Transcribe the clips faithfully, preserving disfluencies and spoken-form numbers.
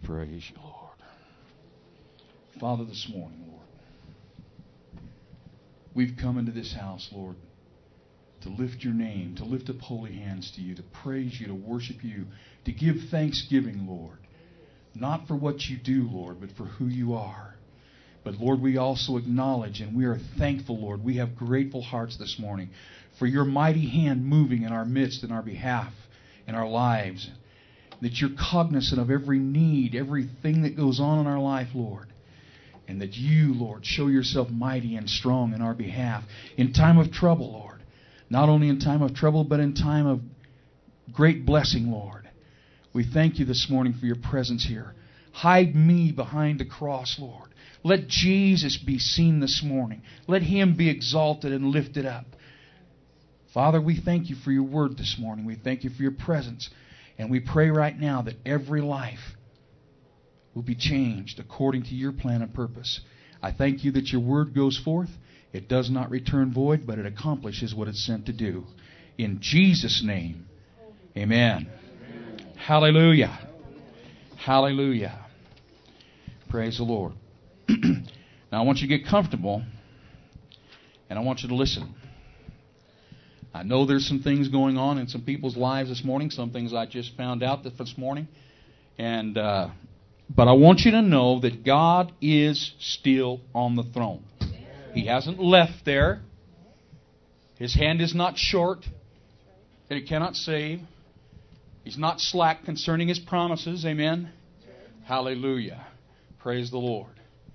Praise you, Lord. Father, this morning, Lord, we've come into this house, Lord, to lift your name, to lift up holy hands to you, to praise you, to worship you, to give thanksgiving, Lord. Not for what you do, Lord, but for who you are. But, Lord, we also acknowledge and we are thankful, Lord. We have grateful hearts this morning for your mighty hand moving in our midst, in our behalf, in our lives. That you're cognizant of every need, everything that goes on in our life, Lord. And that you, Lord, show yourself mighty and strong in our behalf. In time of trouble, Lord. Not only in time of trouble, but in time of great blessing, Lord. We thank you this morning for your presence here. Hide me behind the cross, Lord. Let Jesus be seen this morning. Let Him be exalted and lifted up. Father, we thank you for your word this morning. We thank you for your presence. And we pray right now that every life will be changed according to your plan and purpose. I thank you that your word goes forth. It does not return void, but it accomplishes what it's sent to do. In Jesus' name, amen. Amen. Hallelujah. Hallelujah. Praise the Lord. Now I want you to get comfortable, and I want you to listen. I know there's some things going on in some people's lives this morning, some things I just found out this morning. And uh, but I want you to know that God is still on the throne. He hasn't left there. His hand is not short, that He cannot save. He's not slack concerning His promises. Amen. Hallelujah. Praise the Lord.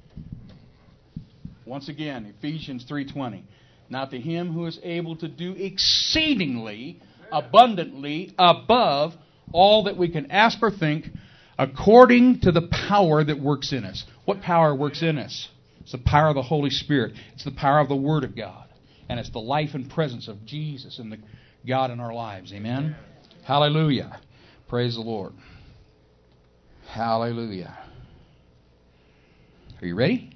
Once again, Ephesians three twenty. Now to Him who is able to do exceedingly, abundantly, above all that we can ask or think, according to the power that works in us. What power works in us? It's the power of the Holy Spirit. It's the power of the Word of God. And it's the life and presence of Jesus and the God in our lives. Amen? Hallelujah. Praise the Lord. Hallelujah. Are you ready?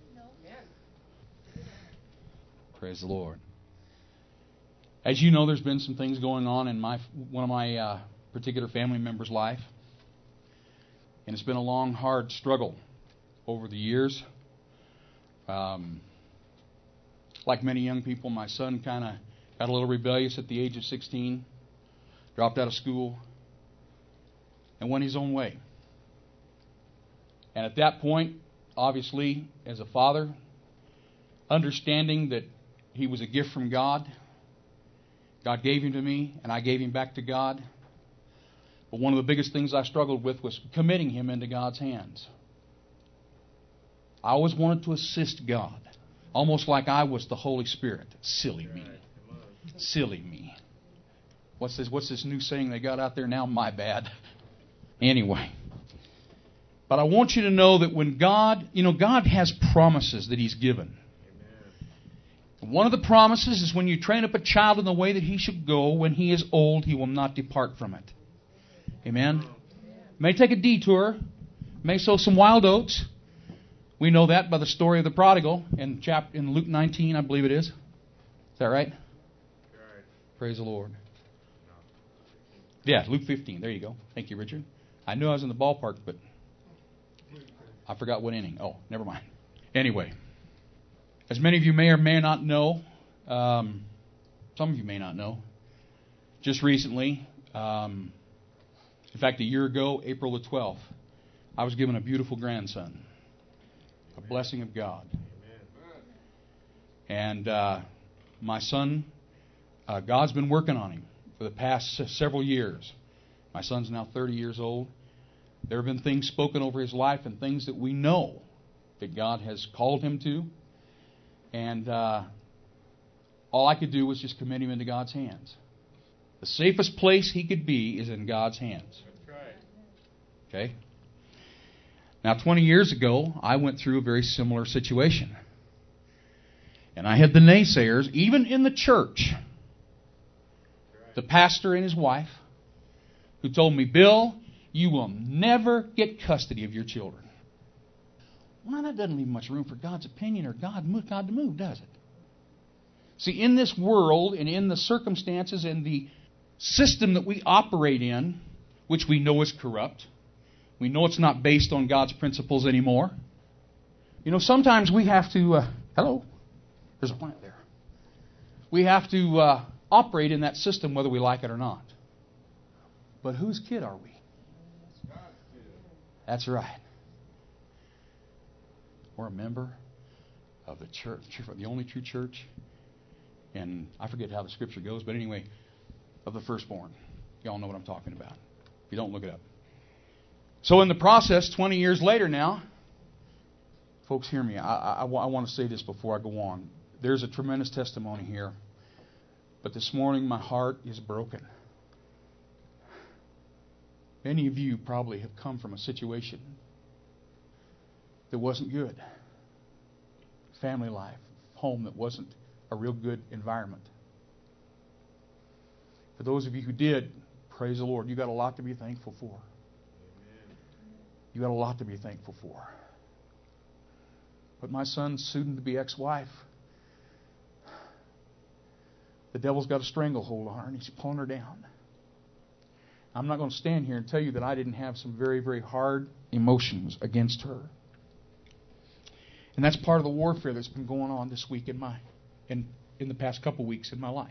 Praise the Lord. As you know, there's been some things going on in my one of my uh, particular family members' life. And it's been a long, hard struggle over the years. Um, like many young people, my son kind of got a little rebellious at the age of sixteen, dropped out of school, and went his own way. And at that point, obviously, as a father, understanding that he was a gift from God, God gave him to me, and I gave him back to God. But one of the biggest things I struggled with was committing him into God's hands. I always wanted to assist God, almost like I was the Holy Spirit. Silly me. Silly me. What's this, what's this new saying they got out there now? My bad. Anyway. But I want you to know that when God, you know, God has promises that He's given. One of the promises is when you train up a child in the way that he should go, when he is old, he will not depart from it. Amen? May take a detour, may sow some wild oats. We know that by the story of the prodigal in chapter in Luke nineteen, I believe it is. Is that right? Praise the Lord. Yeah, Luke fifteen. There you go. Thank you, Richard. I knew I was in the ballpark, but I forgot what inning. Oh, never mind. Anyway. As many of you may or may not know, um, some of you may not know, just recently, um, in fact, a year ago, April the twelfth, I was given a beautiful grandson, a blessing of God. And uh, my son, uh, God's been working on him for the past several years. My son's now thirty years old. There have been things spoken over his life and things that we know that God has called him to. And uh, all I could do was just commit him into God's hands. The safest place he could be is in God's hands. That's right. Okay? Now, twenty years ago, I went through a very similar situation. And I had the naysayers, even in the church. The pastor and his wife, who told me, Bill, you will never get custody of your children. Well, that doesn't leave much room for God's opinion or God, God to move, does it? See, in this world and in the circumstances and the system that we operate in, which we know is corrupt, We know it's not based on God's principles anymore. You know, sometimes we have to, uh, hello, there's a plant there. We have to uh, operate in that system whether we like it or not. But whose kid are we? That's right. We're a member of the church, the only true church, and I forget how the scripture goes, but anyway, of the firstborn. Y'all know what I'm talking about. If you don't, look it up. So in the process, twenty years later now, folks, hear me. I, I, I want to say this before I go on. There's a tremendous testimony here, but this morning my heart is broken. Many of you probably have come from a situation that wasn't good. Family life, home that wasn't a real good environment. For those of you who did, praise the Lord, you got a lot to be thankful for. Amen. You got a lot to be thankful for. But my son's soon-to-be ex-wife, the devil's got a stranglehold on her and he's pulling her down. I'm not going to stand here and tell you that I didn't have some very, very hard emotions against her. And that's part of the warfare that's been going on this week in my, in, in the past couple weeks in my life.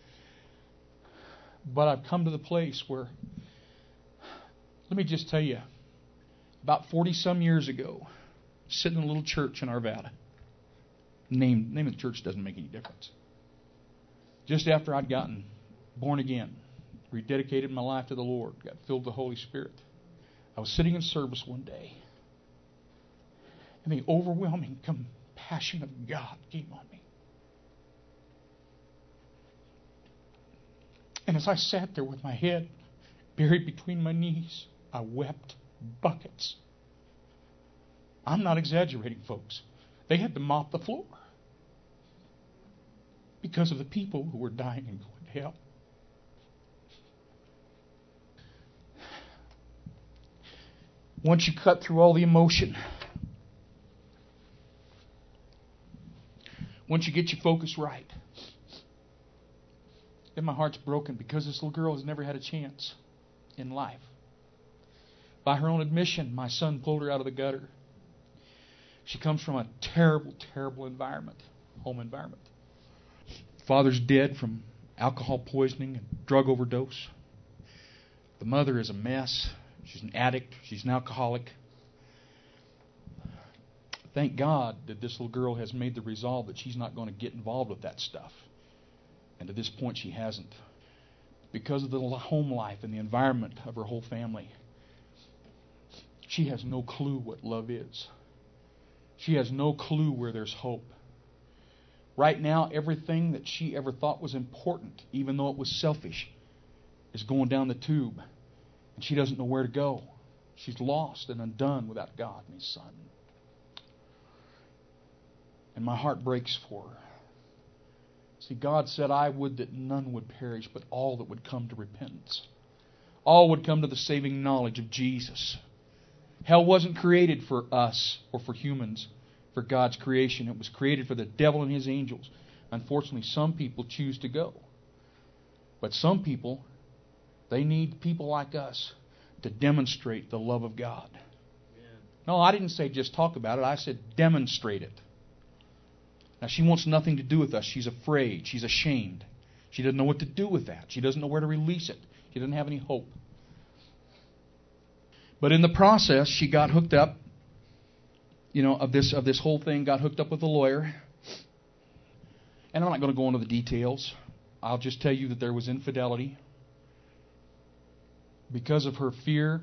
But I've come to the place where, let me just tell you, about forty-some years ago, sitting in a little church in Arvada. Name, name of the church doesn't make any difference. Just after I'd gotten born again, rededicated my life to the Lord, got filled with the Holy Spirit, I was sitting in service one day, and the overwhelming compassion of God came on me. And as I sat there with my head buried between my knees, I wept buckets. I'm not exaggerating, folks. They had to mop the floor because of the people who were dying and going to hell. Once you cut through all the emotion, once you get your focus right, then my heart's broken because this little girl has never had a chance in life. By her own admission, my son pulled her out of the gutter. She comes from a terrible, terrible environment, home environment. Father's dead from alcohol poisoning and drug overdose. The mother is a mess. She's an addict. She's an alcoholic. Thank God that this little girl has made the resolve that she's not going to get involved with that stuff. And to this point, she hasn't. Because of the home life and the environment of her whole family, she has no clue what love is. She has no clue where there's hope. Right now, everything that she ever thought was important, even though it was selfish, is going down the tube. And she doesn't know where to go. She's lost and undone without God and His Son. And my heart breaks for her. See, God said, I would that none would perish, but all that would come to repentance. All would come to the saving knowledge of Jesus. Hell wasn't created for us or for humans, for God's creation. It was created for the devil and his angels. Unfortunately, some people choose to go. But some people, they need people like us to demonstrate the love of God. Amen. No, I didn't say just talk about it. I said demonstrate it. Now, she wants nothing to do with us. She's afraid. She's ashamed. She doesn't know what to do with that. She doesn't know where to release it. She doesn't have any hope. But in the process, she got hooked up, you know, of this of this whole thing, got hooked up with a lawyer. And I'm not going to go into the details. I'll just tell you that there was infidelity. Because of her fear,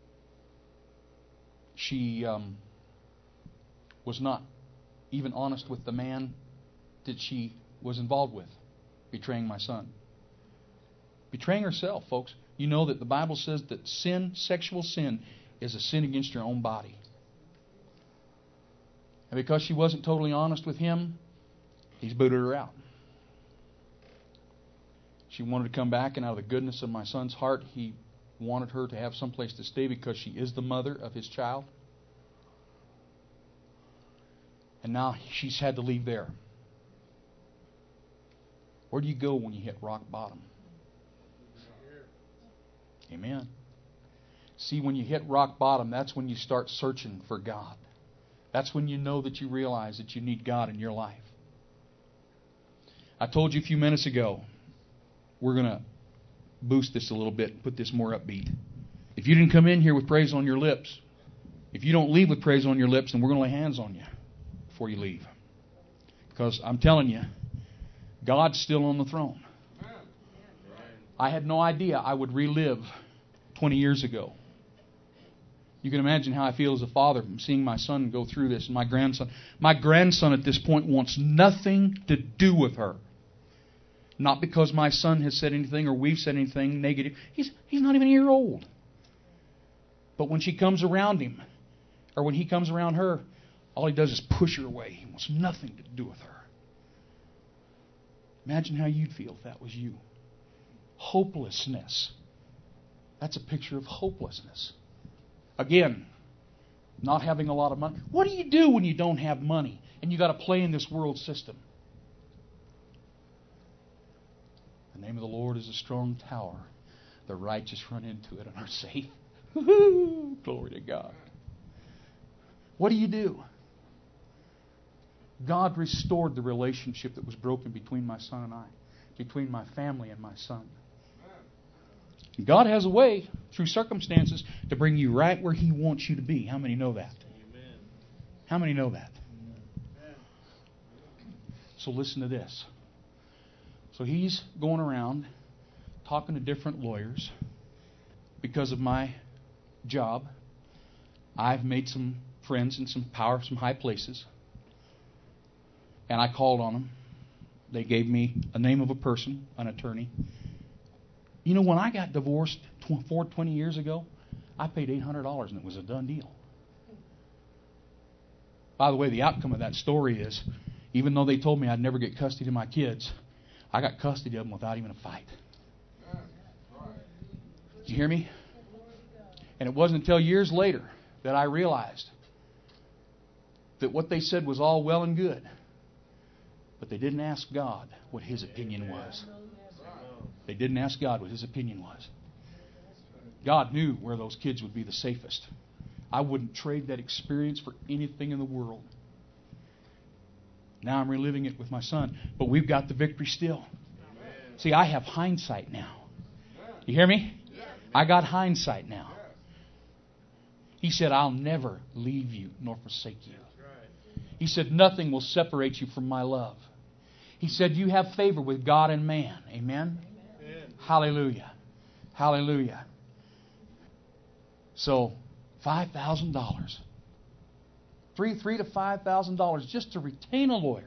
she um, was not even honest with the man that she was involved with, betraying my son. Betraying herself, folks. You know that the Bible says that sin, sexual sin, is a sin against your own body. And because she wasn't totally honest with him, he's booted her out. She wanted to come back, and out of the goodness of my son's heart, he wanted her to have some place to stay because she is the mother of his child. And now she's had to leave there. Where do you go when you hit rock bottom? Amen. See, when you hit rock bottom, that's when you start searching for God. That's when you know that you realize that you need God in your life. I told you a few minutes ago, we're going to boost this a little bit and put this more upbeat. If you didn't come in here with praise on your lips, if you don't leave with praise on your lips, then we're going to lay hands on you before you leave. Because I'm telling you, God's still on the throne. I had no idea I would relive twenty years ago. You can imagine how I feel as a father seeing my son go through this, and my grandson. My grandson at this point wants nothing to do with her. Not because my son has said anything or we've said anything negative. He's, he's not even a year old. But when she comes around him, or when he comes around her, all he does is push her away. He wants nothing to do with her. Imagine how you'd feel if that was you. Hopelessness. That's a picture of hopelessness. Again, not having a lot of money. What do you do when you don't have money and you got to play in this world system? The name of the Lord is a strong tower. The righteous run into it and are safe. Woo-hoo! Glory to God. What do you do? God restored the relationship that was broken between my son and I, between my family and my son. God has a way, through circumstances, to bring you right where He wants you to be. How many know that? Amen. How many know that? Amen. So listen to this. So he's going around talking to different lawyers. Because of my job, I've made some friends in some power, some high places. And I called on them. They gave me a name of a person, an attorney. You know, when I got divorced twenty years ago, I paid eight hundred dollars and it was a done deal. By the way, the outcome of that story is, even though they told me I'd never get custody of my kids, I got custody of them without even a fight. Did you hear me? And it wasn't until years later that I realized that what they said was all well and good, but they didn't ask God what His opinion was. They didn't ask God what His opinion was. God knew where those kids would be the safest. I wouldn't trade that experience for anything in the world. Now I'm reliving it with my son. But we've got the victory still. See, I have hindsight now. You hear me? I got hindsight now. He said, I'll never leave you nor forsake you. He said, nothing will separate you from my love. He said, you have favor with God and man. Amen? Amen. Hallelujah. Hallelujah. So, five thousand dollars. Three, three to five thousand dollars just to retain a lawyer.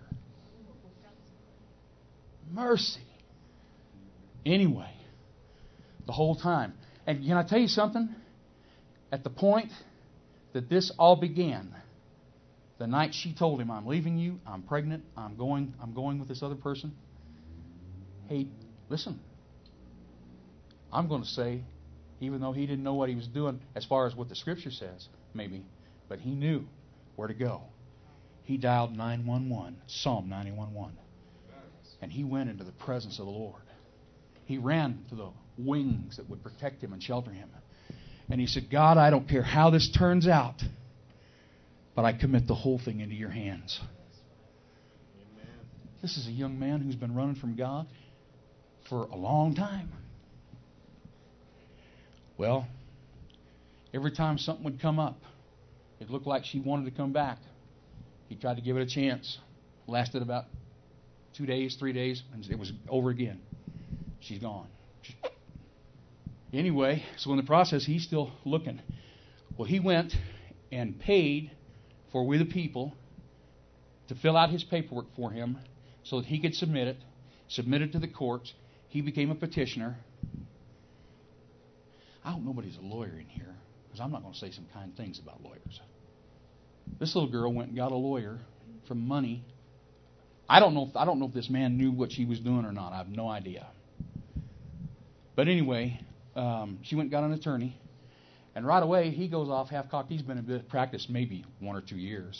Mercy. Anyway, the whole time. And can I tell you something? At the point that this all began, the night she told him, I'm leaving you, I'm pregnant, I'm going, I'm going with this other person. Hey, listen. I'm going to say, even though he didn't know what he was doing as far as what the Scripture says, maybe, but he knew where to go. He dialed nine one one, Psalm ninety-one one. And he went into the presence of the Lord. He ran to the wings that would protect him and shelter him. And he said, God, I don't care how this turns out, but I commit the whole thing into your hands. Amen. This is a young man who's been running from God for a long time. Well, every time something would come up, it looked like she wanted to come back. He tried to give it a chance. Lasted about two days, three days, and it was over again. She's gone. Anyway, so in the process, he's still looking. Well, he went and paid for We the People to fill out his paperwork for him so that he could submit it, submit it to the courts. He became a petitioner. I hope nobody's a lawyer in here, because I'm not going to say some kind things about lawyers. This little girl went and got a lawyer for money. I don't know if, I don't know if this man knew what she was doing or not. I have no idea. But anyway, um, she went and got an attorney. And right away, he goes off half-cocked. He's been in practice maybe one or two years.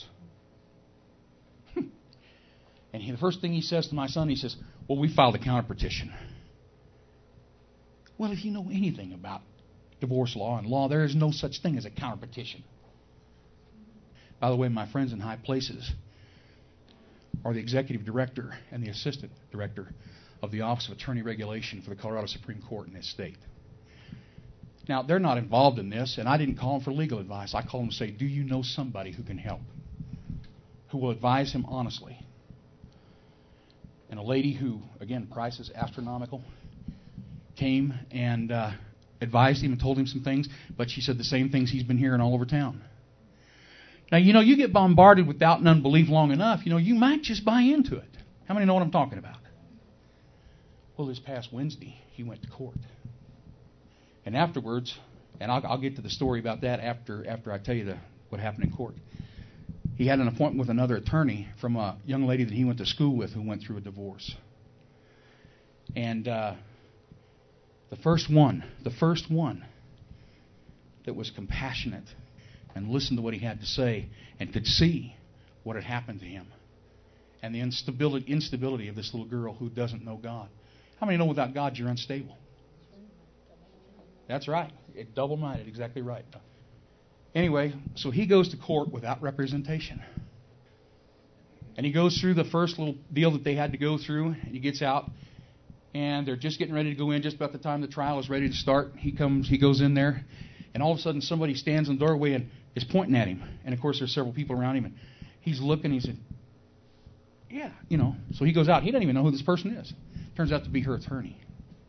And he, the first thing he says to my son, he says, well, we filed a counter petition. Well, if you know anything about divorce law. In law, there is no such thing as a counterpetition. By the way, my friends in high places are the executive director and the assistant director of the Office of Attorney Regulation for the Colorado Supreme Court in this state. Now, they're not involved in this, and I didn't call them for legal advice. I called them to say, do you know somebody who can help, who will advise him honestly? And a lady who, again, price is astronomical, came and uh, advised him and told him some things, but she said the same things he's been hearing all over town. Now, you know, you get bombarded with doubt and unbelief long enough, you know, you might just buy into it. How many know what I'm talking about? Well, this past Wednesday, he went to court. And afterwards, and I'll, I'll get to the story about that after after I tell you the, what happened in court. He had an appointment with another attorney from a young lady that he went to school with who went through a divorce. And uh, the first one, the first one that was compassionate and listened to what he had to say and could see what had happened to him and the instability, instability of this little girl who doesn't know God. How many know without God you're unstable? That's right. It double-minded, exactly right. Anyway, so he goes to court without representation. And he goes through the first little deal that they had to go through, and he gets out, and they're just getting ready to go in. Just about the time the trial is ready to start, he comes, he goes in there, and all of a sudden somebody stands in the doorway and is pointing at him. And of course there's several people around him, and he's looking, he said, yeah, you know. So he goes out. He doesn't even know who this person is. Turns out to be her attorney.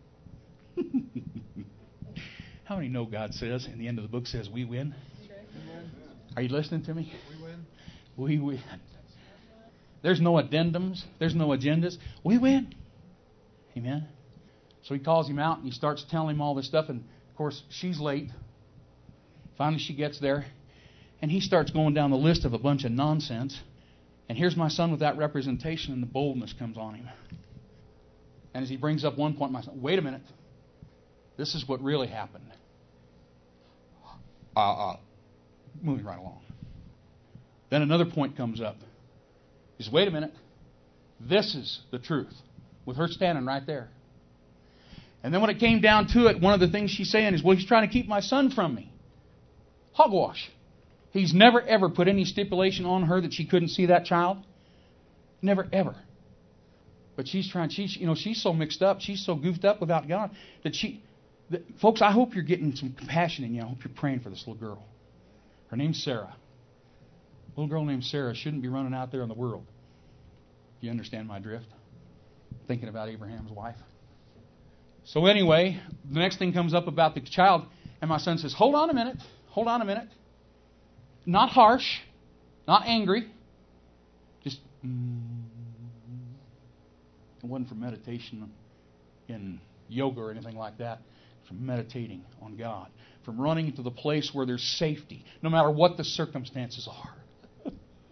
How many know God says, in the end of the book says, we win? Are you listening to me? We win. We win. There's no addendums. There's no agendas. We win. Amen. So he calls him out and he starts telling him all this stuff. And, of course, she's late. Finally, she gets there. And he starts going down the list of a bunch of nonsense. And here's my son without representation, and the boldness comes on him. And as he brings up one point, my son, wait a minute. This is what really happened. Uh, uh, moving right along. Then another point comes up. He says, wait a minute. This is the truth. With her standing right there. And then when it came down to it, one of the things she's saying is, well, he's trying to keep my son from me. Hogwash. He's never, ever put any stipulation on her that she couldn't see that child. Never, ever. But she's trying, she's, you know, she's so mixed up, she's so goofed up without God, that she, that, folks, I hope you're getting some compassion in you. I hope you're praying for this little girl. Her name's Sarah. A little girl named Sarah shouldn't be running out there in the world. You understand my drift? Thinking about Abraham's wife. So anyway, the next thing comes up about the child, and my son says, hold on a minute, hold on a minute. Not harsh, not angry, just, mm, it wasn't for meditation in yoga or anything like that. From meditating on God, from running to the place where there's safety, no matter what the circumstances are.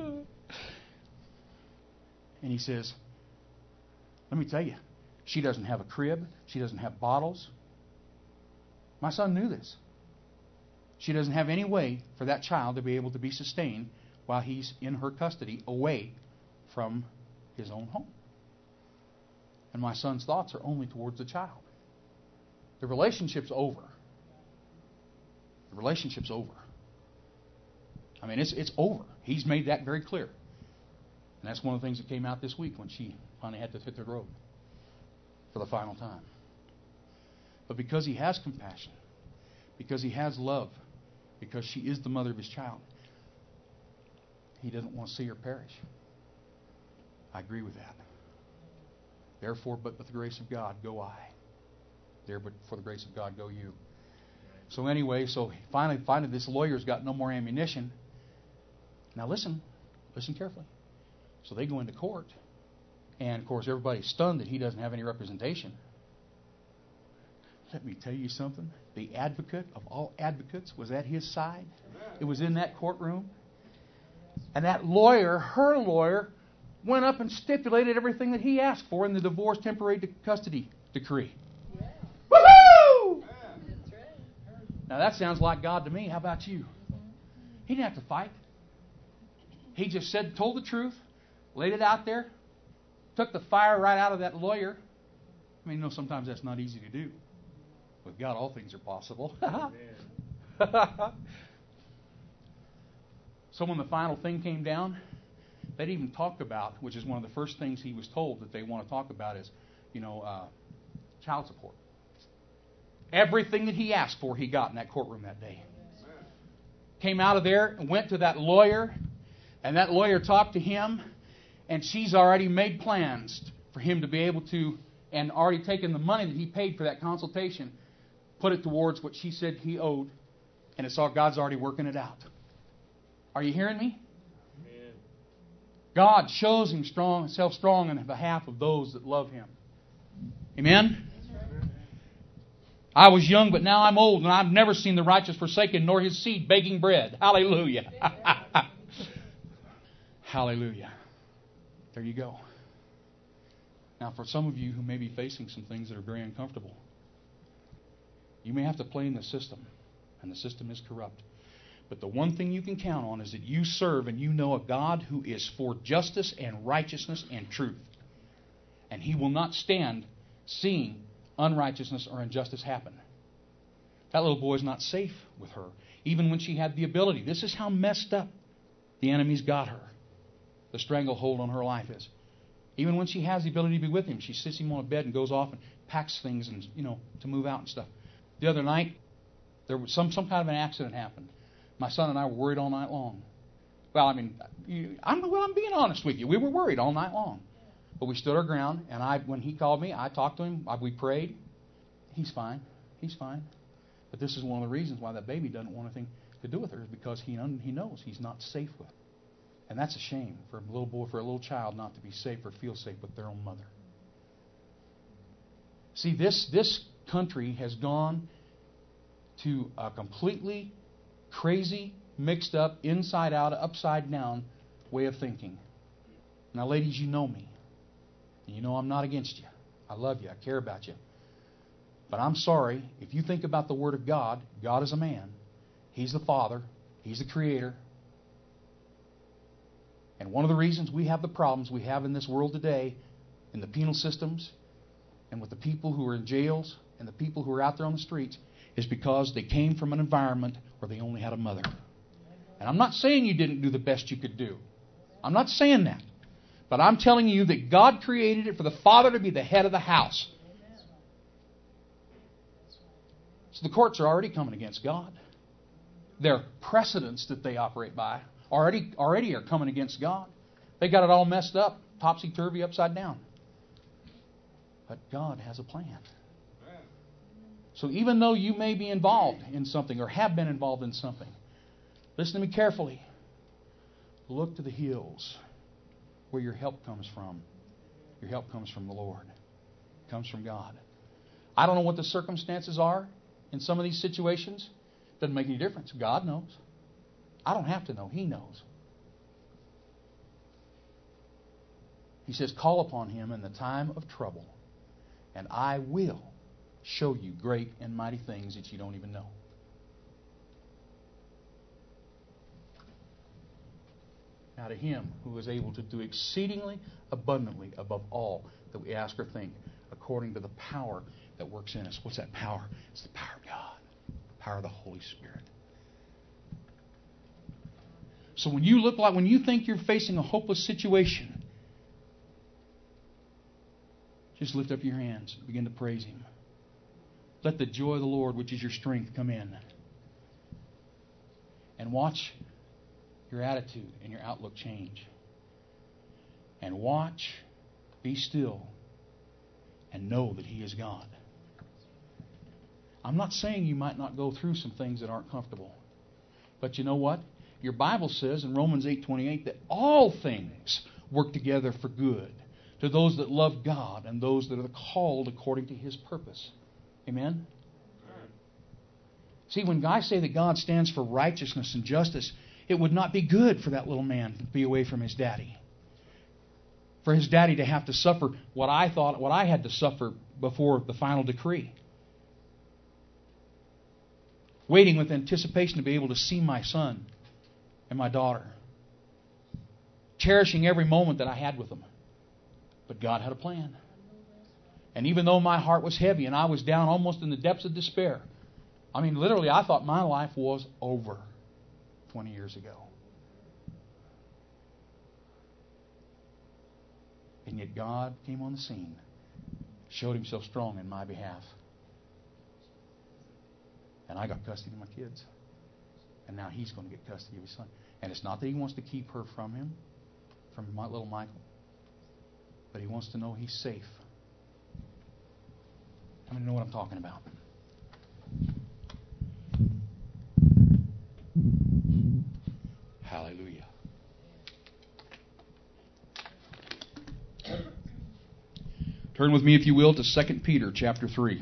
And he says, let me tell you, she doesn't have a crib, she doesn't have bottles. My son knew this. She doesn't have any way for that child to be able to be sustained while he's in her custody, away from his own home. And my son's thoughts are only towards the child. The relationship's over. The relationship's over. I mean, it's it's over. He's made that very clear. And that's one of the things that came out this week when she finally had to hit the road for the final time. But because he has compassion, because he has love, because she is the mother of his child, he doesn't want to see her perish. I agree with that. Therefore, but with the grace of God, go I. There, but for the grace of God, go you. So anyway, so finally, finally, this lawyer's got no more ammunition. Now listen, listen carefully. So they go into court, and of course everybody's stunned that he doesn't have any representation. Let me tell you something. The advocate of all advocates was at his side. It was in that courtroom. And that lawyer, her lawyer, went up and stipulated everything that he asked for in the divorce temporary custody decree. Yeah. Woohoo! Yeah. That's right. Now that sounds like God to me. How about you? He didn't have to fight. He just said, told the truth, laid it out there, took the fire right out of that lawyer. I mean, you know, sometimes that's not easy to do. With God, all things are possible. So when the final thing came down, they'd even talked about, which is one of the first things he was told that they want to talk about is, you know, uh, child support. Everything that he asked for, he got in that courtroom that day. Came out of there and went to that lawyer, and that lawyer talked to him, and she's already made plans for him to be able to, and already taken the money that he paid for that consultation, put it towards what she said he owed, and it's all God's already working it out. Are you hearing me? Amen. God shows him strong, himself strong on behalf of those that love him. Amen? I was young, but now I'm old, and I've never seen the righteous forsaken, nor his seed begging bread. Hallelujah. Hallelujah. There you go. Now, for some of you who may be facing some things that are very uncomfortable, you may have to play in the system, and the system is corrupt. But the one thing you can count on is that you serve and you know a God who is for justice and righteousness and truth. And He will not stand seeing unrighteousness or injustice happen. That little boy is not safe with her, even when she had the ability. This is how messed up the enemy's got her. The stranglehold on her life is. Even when she has the ability to be with him, she sits him on a bed and goes off and packs things and, you know, to move out and stuff. The other night, there was some, some kind of an accident happened. My son and I were worried all night long. Well, I mean, you, I'm, well, I'm being honest with you. We were worried all night long. But we stood our ground, and I, when he called me, I talked to him. I, we prayed. He's fine. He's fine. But this is one of the reasons why that baby doesn't want anything to do with her, is because he he knows he's not safe with her. And that's a shame for a little boy, for a little child not to be safe or feel safe with their own mother. See, this, this country has gone to a completely crazy, mixed up, inside out, upside down way of thinking. Now, ladies, you know me. You know I'm not against you. I love you. I care about you. But I'm sorry, if you think about the Word of God, God is a man. He's the Father. He's the Creator. And one of the reasons we have the problems we have in this world today, in the penal systems, and with the people who are in jails, and the people who are out there on the streets, is because they came from an environment where they only had a mother. And I'm not saying you didn't do the best you could do. I'm not saying that. But I'm telling you that God created it for the father to be the head of the house. So the courts are already coming against God. Their precedents that they operate by already, already are coming against God. They got it all messed up, topsy-turvy, upside down. But God has a plan. So even though you may be involved in something or have been involved in something, listen to me carefully. Look to the hills where your help comes from. Your help comes from the Lord. It comes from God. I don't know what the circumstances are in some of these situations. Doesn't make any difference. God knows. I don't have to know. He knows. He says, call upon Him in the time of trouble, and I will show you great and mighty things that you don't even know. Now to Him who is able to do exceedingly abundantly above all that we ask or think, according to the power that works in us. What's that power? It's the power of God. The power of the Holy Spirit. So when you look like, when you think you're facing a hopeless situation, just lift up your hands and begin to praise Him. Let the joy of the Lord, which is your strength, come in. And watch your attitude and your outlook change. And watch, be still, and know that He is God. I'm not saying you might not go through some things that aren't comfortable. But you know what? Your Bible says in Romans eight twenty-eight that all things work together for good to those that love God and those that are called according to His purpose. Amen? See, when guys say that God stands for righteousness and justice, it would not be good for that little man to be away from his daddy. For his daddy to have to suffer what I thought, what I had to suffer before the final decree. Waiting with anticipation to be able to see my son and my daughter. Cherishing every moment that I had with them. But God had a plan. And even though my heart was heavy and I was down almost in the depths of despair, I mean, literally, I thought my life was over twenty years ago. And yet God came on the scene, showed Himself strong in my behalf. And I got custody of my kids. And now He's going to get custody of His son. And it's not that He wants to keep her from him, from my little Michael, but He wants to know he's safe. How many know what I'm talking about? Hallelujah. Turn with me, if you will, to Second Peter chapter three.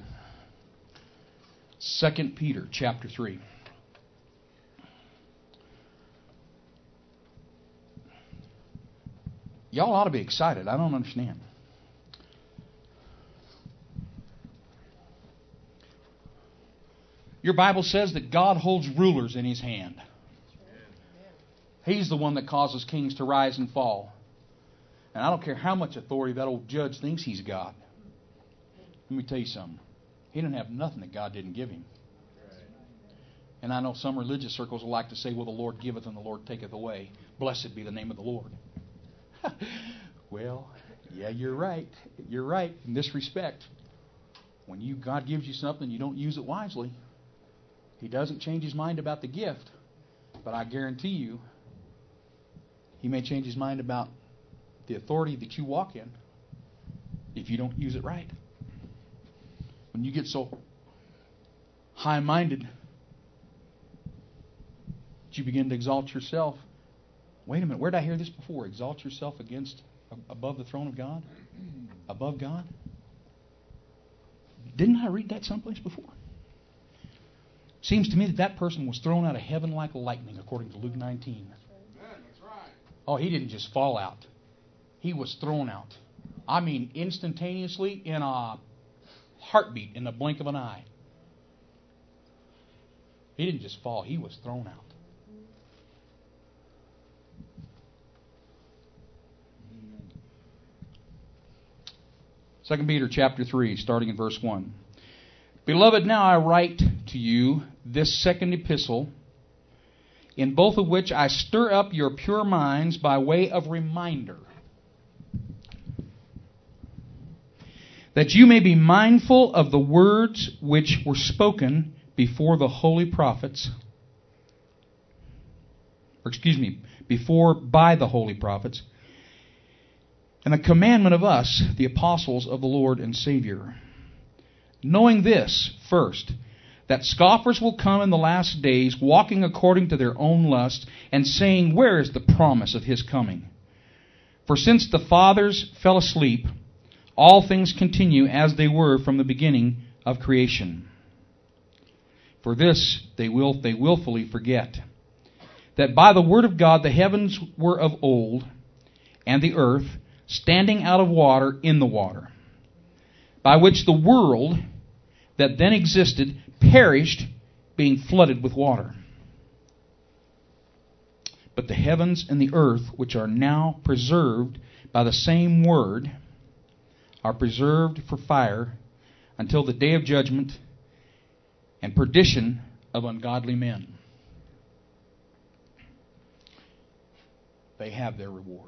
Second Peter chapter three. Y'all ought to be excited. I don't understand. Your Bible says that God holds rulers in His hand. He's the one that causes kings to rise and fall. And I don't care how much authority that old judge thinks he's got. Let me tell you something. He didn't have nothing that God didn't give him. And I know some religious circles will like to say, well, the Lord giveth and the Lord taketh away. Blessed be the name of the Lord. Well, yeah, you're right. You're right in this respect. When you God gives you something, you don't use it wisely. He doesn't change His mind about the gift. But I guarantee you, He may change His mind about the authority that you walk in if you don't use it right. When you get so high-minded that you begin to exalt yourself. Wait a minute, where did I hear this before? Exalt yourself against, above the throne of God? Above God? Didn't I read that someplace before? Seems to me that that person was thrown out of heaven like lightning, according to Luke nineteen. That's right. Oh, he didn't just fall out. He was thrown out. I mean, instantaneously, in a heartbeat, in the blink of an eye. He didn't just fall, he was thrown out. Second Peter chapter three, starting in verse one. Beloved, now I write to you this second epistle, in both of which I stir up your pure minds by way of reminder, that you may be mindful of the words which were spoken before the holy prophets, or excuse me, before by the holy prophets, and the commandment of us, the apostles of the Lord and Savior. Knowing this, first, that scoffers will come in the last days, walking according to their own lust, and saying, where is the promise of His coming? For since the fathers fell asleep, all things continue as they were from the beginning of creation. For this they will they willfully forget, that by the word of God the heavens were of old, and the earth, standing out of water in the water, by which the world that then existed perished, being flooded with water. But the heavens and the earth, which are now preserved by the same word, are preserved for fire until the day of judgment and perdition of ungodly men. They have their reward.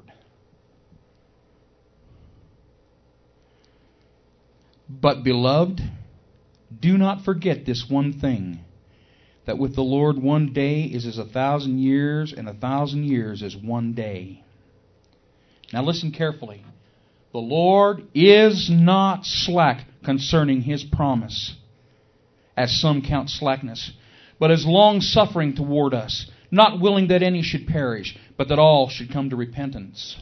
But, beloved, do not forget this one thing, that with the Lord one day is as a thousand years, and a thousand years as one day. Now listen carefully. The Lord is not slack concerning His promise, as some count slackness, but is long-suffering toward us, not willing that any should perish, but that all should come to repentance.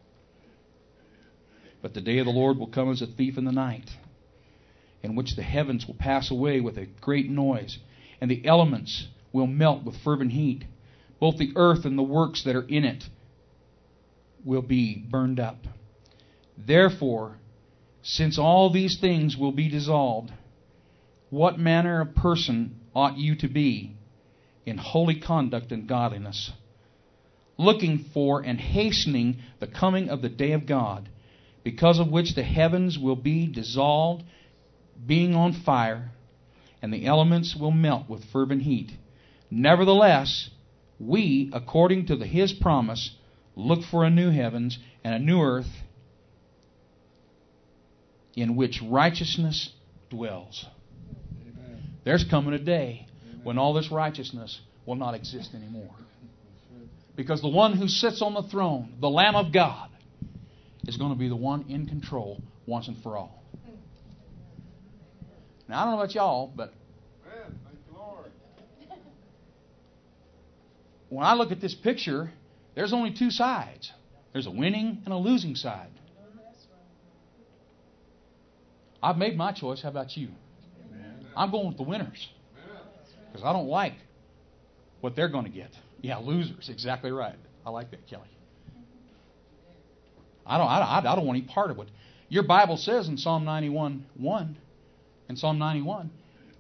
But the day of the Lord will come as a thief in the night, in which the heavens will pass away with a great noise, and the elements will melt with fervent heat. Both the earth and the works that are in it will be burned up. Therefore, since all these things will be dissolved, what manner of person ought you to be in holy conduct and godliness, looking for and hastening the coming of the day of God, because of which the heavens will be dissolved, being on fire, and the elements will melt with fervent heat. Nevertheless, we, according to the, His promise, look for a new heavens and a new earth in which righteousness dwells. Amen. There's coming a day Amen. When all this righteousness will not exist anymore. Because the one who sits on the throne, the Lamb of God, is going to be the one in control once and for all. Now, I don't know about y'all, but when I look at this picture, there's only two sides. There's a winning and a losing side. I've made my choice. How about you? Amen. I'm going with the winners. Because I don't like what they're going to get. Yeah, losers. Exactly right. I like that, Kelly. I don't, I, I don't want any part of it. Your Bible says in Psalm ninety-one one, in Psalm ninety-one,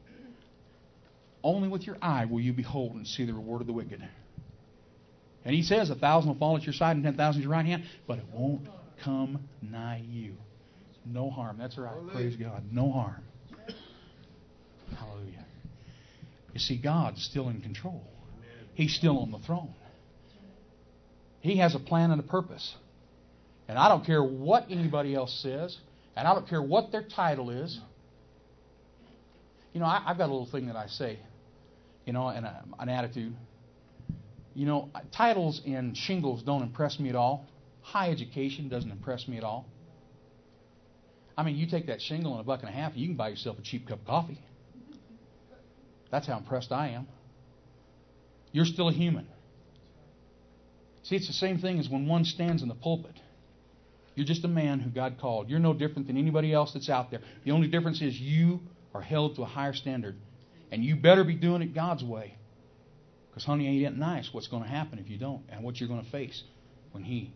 only with your eye will you behold and see the reward of the wicked. And he says, a thousand will fall at your side and ten thousand at your right hand, but it won't come nigh you. No harm. That's right. Hallelujah. Praise God. No harm. Hallelujah. You see, God's still in control. He's still on the throne. He has a plan and a purpose. And I don't care what anybody else says, and I don't care what their title is. You know, I, I've got a little thing that I say, you know, and a, an attitude. You know, titles and shingles don't impress me at all. High education doesn't impress me at all. I mean, you take that shingle and a buck and a half, and you can buy yourself a cheap cup of coffee. That's how impressed I am. You're still a human. See, it's the same thing as when one stands in the pulpit. You're just a man who God called. You're no different than anybody else that's out there. The only difference is you are held to a higher standard. And you better be doing it God's way. Because, honey, ain't it nice what's going to happen if you don't, and what you're going to face when He,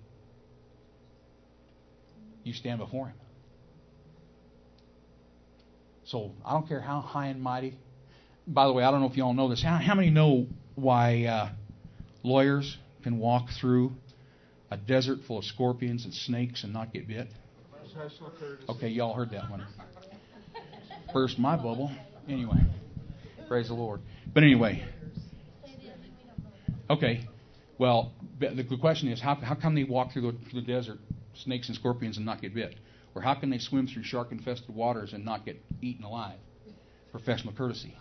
you stand before Him. So, I don't care how high and mighty. By the way, I don't know if you all know this. How, how many know why uh, lawyers can walk through a desert full of scorpions and snakes and not get bit? Okay, y'all heard that one. Burst my bubble. Anyway, praise the Lord. But anyway, okay. Well, the question is, how, how come they walk through the, through the desert, snakes and scorpions, and not get bit? Or how can they swim through shark-infested waters and not get eaten alive? Professional courtesy.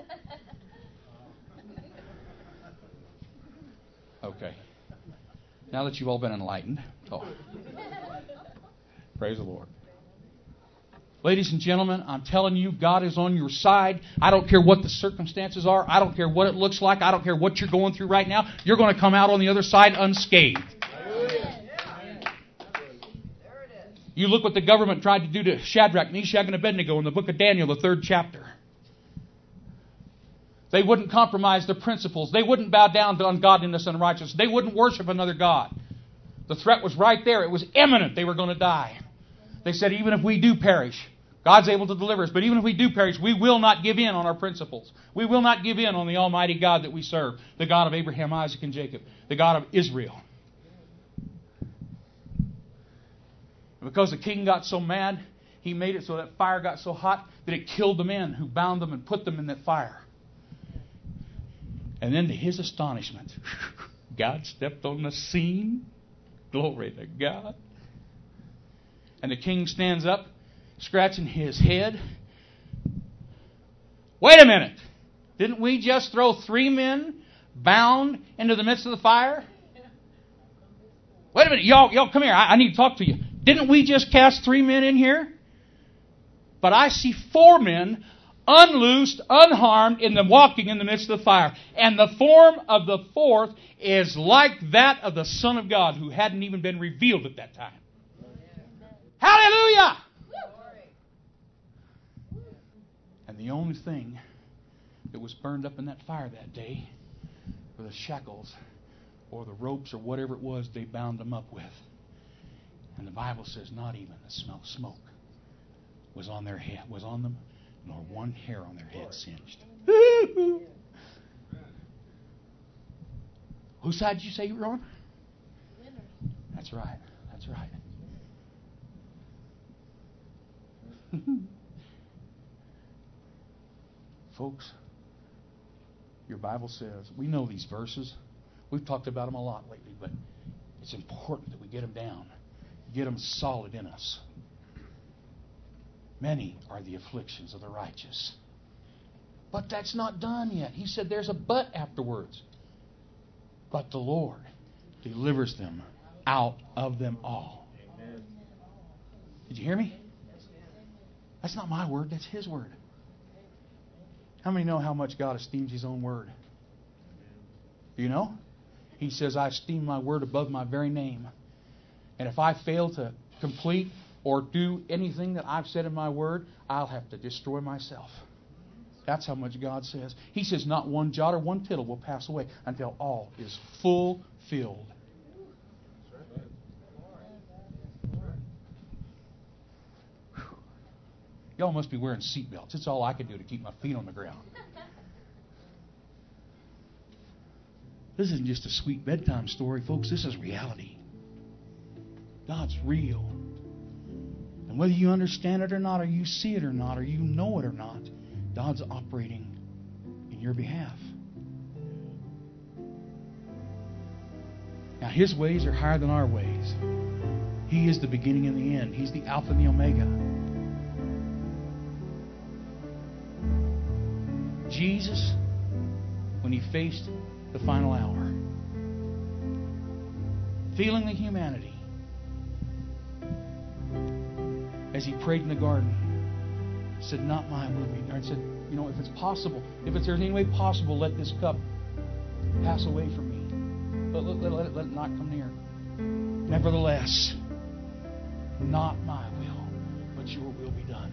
Okay. Now that you've all been enlightened, oh, praise the Lord. Ladies and gentlemen, I'm telling you, God is on your side. I don't care what the circumstances are. I don't care what it looks like. I don't care what you're going through right now. You're going to come out on the other side unscathed. You look what the government tried to do to Shadrach, Meshach, and Abednego in the book of Daniel, the third chapter. They wouldn't compromise their principles. They wouldn't bow down to ungodliness and unrighteousness. They wouldn't worship another god. The threat was right there. It was imminent. They were going to die. They said, even if we do perish, God's able to deliver us. But even if we do perish, we will not give in on our principles. We will not give in on the Almighty God that we serve. The God of Abraham, Isaac, and Jacob. The God of Israel. Because the king got so mad, he made it so that fire got so hot that it killed the men who bound them and put them in that fire. And then to his astonishment, God stepped on the scene. Glory to God. And the king stands up, scratching his head. Wait a minute. Didn't we just throw three men bound into the midst of the fire? Wait a minute. Y'all, y'all come here. I, I need to talk to you. Didn't we just cast three men in here? But I see four men unloosed, unharmed, in the walking in the midst of the fire. And the form of the fourth is like that of the Son of God, who hadn't even been revealed at that time. Hallelujah! And the only thing that was burned up in that fire that day were the shackles or the ropes or whatever it was they bound them up with. And the Bible says not even the smell of smoke was on their head, was on them, nor one hair on their head singed. Whose side did you say you were on? That's right. That's right. Folks, your Bible says, we know these verses. We've talked about them a lot lately, but it's important that we get them down. Get them solid in us. Many are the afflictions of the righteous. But that's not done yet. He said there's a but afterwards. But the Lord delivers them out of them all. Amen. Did you hear me? That's not my word, that's His word. How many know how much God esteems His own word? Do you know? He says, I esteem my word above my very name. And if I fail to complete or do anything that I've said in my word, I'll have to destroy myself. That's how much God says. He says, not one jot or one tittle will pass away until all is fulfilled. Y'all must be wearing seatbelts. It's all I can do to keep my feet on the ground. This isn't just a sweet bedtime story, folks. This is reality. God's real. And whether you understand it or not, or you see it or not, or you know it or not, God's operating in your behalf. Now, His ways are higher than our ways. He is the beginning and the end. He's the Alpha and the Omega. Jesus, when He faced the final hour, feeling the humanity, as He prayed in the garden, said, not my will be done. Said, you know, if it's possible, if it's there's any way possible, let this cup pass away from me. Let, let, let, let it not come near. Nevertheless, not my will, but your will be done.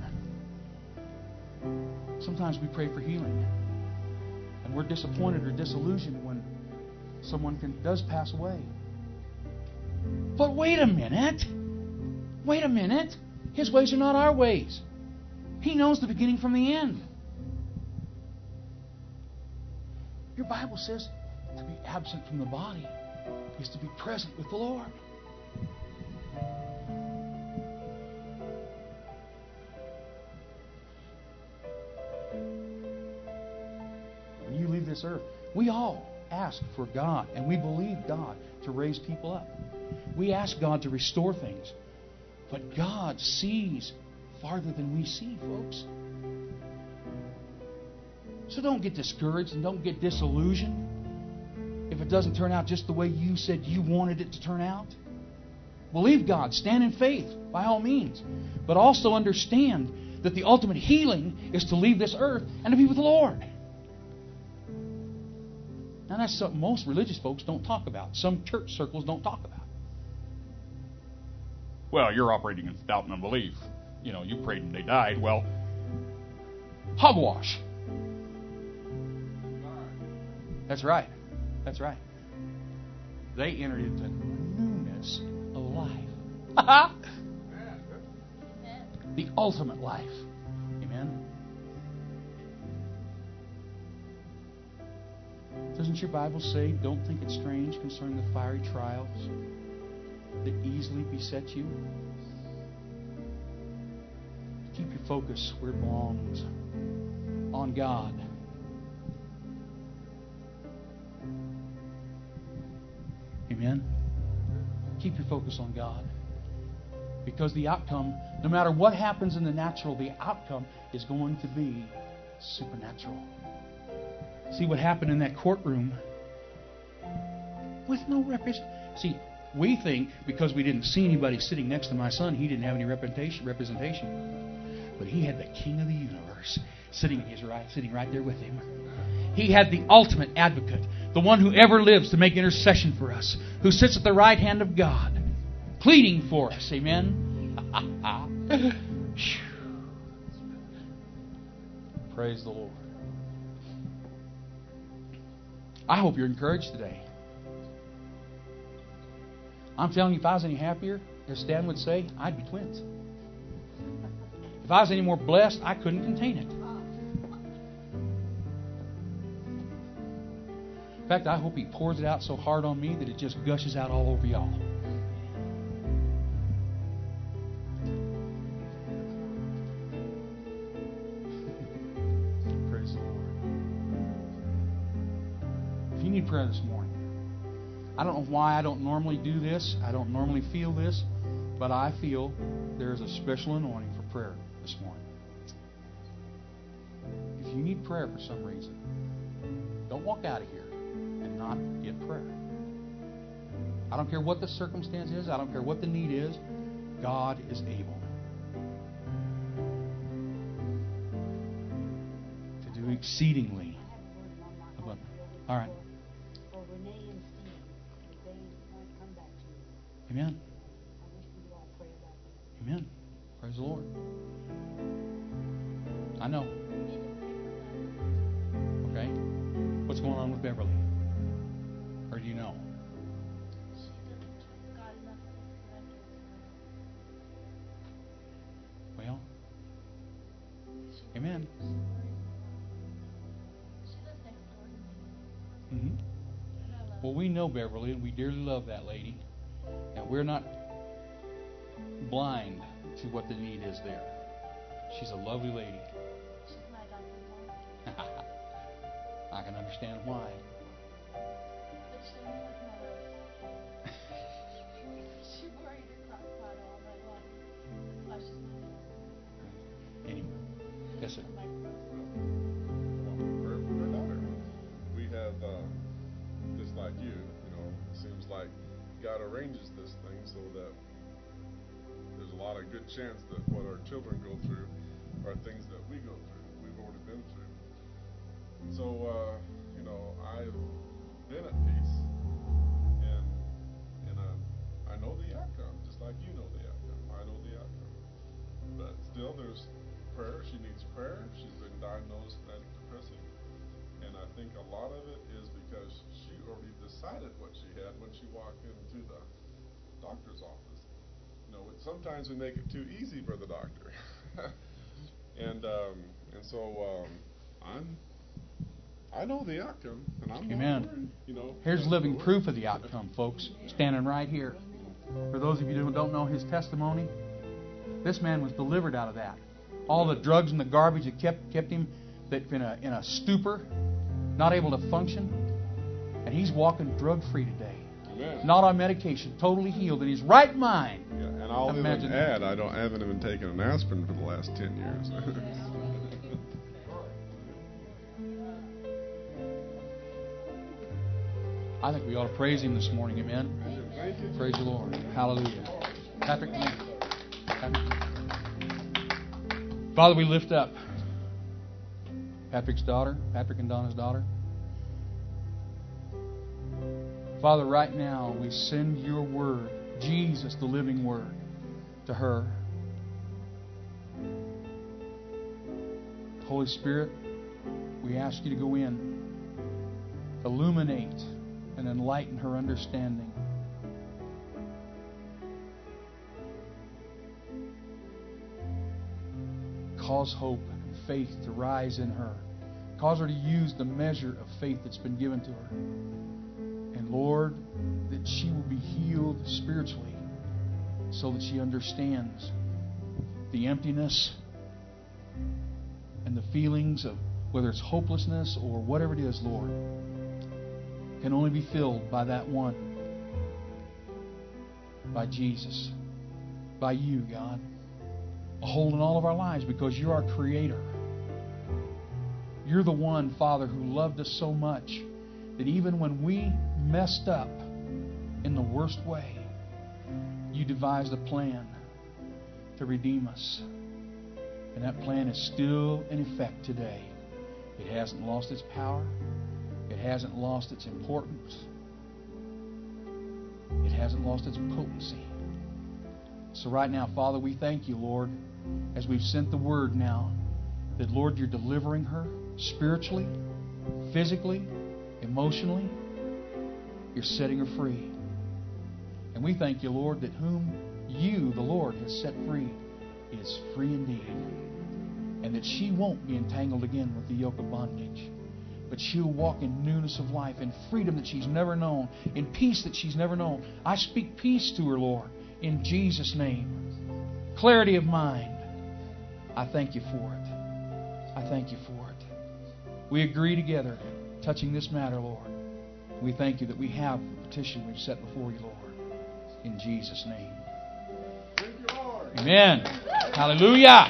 Sometimes we pray for healing, and we're disappointed or disillusioned when someone can, does pass away. But wait a minute. Wait a minute. His ways are not our ways. He knows the beginning from the end. Your Bible says to be absent from the body is to be present with the Lord. When you leave this earth, we all ask for God, and we believe God to raise people up. We ask God to restore things. But God sees farther than we see, folks. So don't get discouraged and don't get disillusioned if it doesn't turn out just the way you said you wanted it to turn out. Believe God. Stand in faith, by all means. But also understand that the ultimate healing is to leave this earth and to be with the Lord. Now that's something most religious folks don't talk about. Some church circles don't talk about. Well, you're operating in doubt and unbelief. You know, you prayed and they died. Well, hogwash. That's right. That's right. They entered into newness of life. The ultimate life. Amen. Doesn't your Bible say, don't think it strange concerning the fiery trials that easily beset you? Keep your focus where it belongs, on God. Amen? Keep your focus on God. Because the outcome, no matter what happens in the natural, the outcome is going to be supernatural. See what happened in that courtroom with no representation. See, we think because we didn't see anybody sitting next to my son, he didn't have any representation. representation. But he had the King of the universe sitting at his right, sitting right there with him. He had the ultimate advocate, the one who ever lives to make intercession for us, who sits at the right hand of God, pleading for us. Amen. Praise the Lord. I hope you're encouraged today. I'm telling you, if I was any happier, as Stan would say, I'd be twins. If I was any more blessed, I couldn't contain it. In fact, I hope He pours it out so hard on me that it just gushes out all over y'all. prayer this morning. I don't know why I don't normally do this. I don't normally feel this. But I feel there is a special anointing for prayer this morning. If you need prayer for some reason, don't walk out of here and not get prayer. I don't care what the circumstance is. I don't care what the need is. God is able to do exceedingly. All right. Amen. Amen. Praise the Lord. I know. Okay. What's going on with Beverly? Or do you know? Well, amen. Mm-hmm. Well, we know Beverly, and we dearly love that lady. And we're not blind to what the need is there. She's a lovely lady. She's my doctor. I can understand why. But she knew with my life. She worried her crock pot all night long. Why she's not Anyway. Yes, sir. Well, prayer for my daughter. We have, uh, just like you, you know, it seems like God arranges this thing so that there's a lot of good chance that what our children go through are things that we go through, we've already been through. So, uh, you know, I've been at peace, and and I, I know the outcome, just like you know the outcome. I know the outcome. But still, there's prayer. She needs prayer. She's been diagnosed manic depressive, and I think a lot of it is because she already decided what she had when she walked into the doctor's office. You know, sometimes we make it too easy for the doctor, and um, and so um, I'm. I know the outcome, and I'm Amen. not worried, you know. Here's living proof of the outcome, folks, standing right here. For those of you who don't know his testimony, this man was delivered out of that. All the drugs and the garbage that kept kept him that in a in a stupor, not able to function, and he's walking drug-free today. Amen. Not on medication, totally healed in his right mind. Yeah, and I'll Imagine even add, I don't I haven't even taken an aspirin for the last ten years. I think we ought to praise him this morning, amen. Thank you. Praise the Lord. Hallelujah. Patrick, Patrick. Father, we lift up Patrick's daughter, Patrick and Donna's daughter. Father, right now we send your word, Jesus, the living word, to her. Holy Spirit, we ask you to go in, illuminate, and enlighten her understanding. Cause hope and faith to rise in her. Cause her to use the measure of faith that's been given to her. And Lord, that she will be healed spiritually so that she understands the emptiness and the feelings of whether it's hopelessness or whatever it is, Lord, can only be filled by that one, by Jesus, by you, God. A hold in all of our lives because you're our Creator. You're the one, Father, who loved us so much that even when we messed up in the worst way, you devised a plan to redeem us. And that plan is still in effect today. It hasn't lost its power. It hasn't lost its importance. It hasn't lost its potency. So right now, Father, we thank you, Lord, as we've sent the word now, that, Lord, you're delivering her spiritually, physically, emotionally. You're setting her free. And we thank you, Lord, that whom you, the Lord, has set free is free indeed. And that she won't be entangled again with the yoke of bondage. But she'll walk in newness of life, in freedom that she's never known, in peace that she's never known. I speak peace to her, Lord, in Jesus' name. Clarity of mind. I thank you for it. I thank you for it. We agree together, touching this matter, Lord. We thank you that we have the petition we've set before you, Lord. In Jesus' name. Amen. Hallelujah.